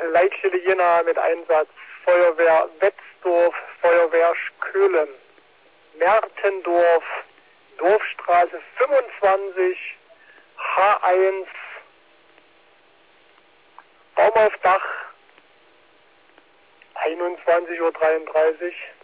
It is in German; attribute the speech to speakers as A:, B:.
A: Leitstelle Jena mit Einsatz Feuerwehr Wetzdorf, Feuerwehr Schkölen, Mertendorf, Dorfstraße 25, H1, Baum auf Dach, 21:33 Uhr.